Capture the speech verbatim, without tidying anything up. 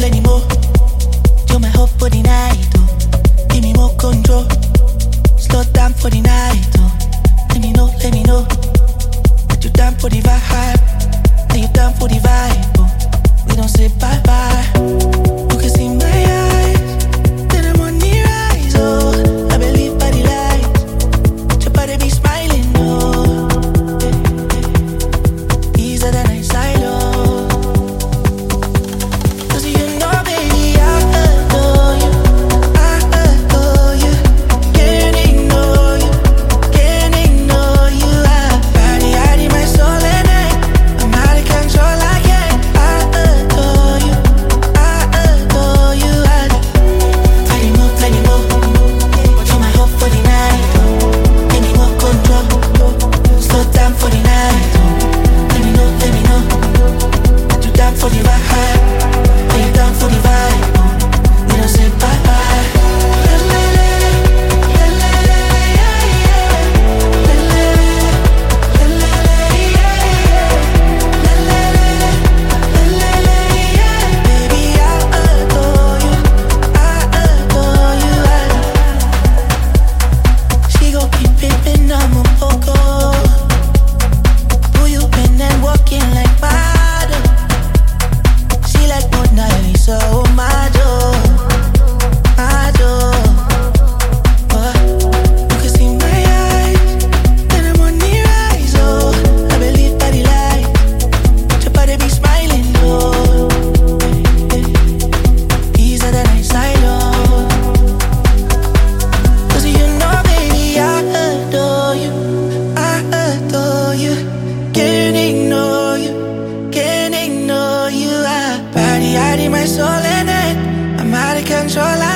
plenty more. You're my hope for the night, oh. Give me more control. Slow down for the night, oh. Let me know, let me know that you're down for the vibe. That you're down for the vibe, oh. We don't say bye bye. You can see my eyes, then I'm on the rise, oh. I believe by the light, your body be smiling, oh. Easier than I silo. Hiding my soul in it, I'm out of control. I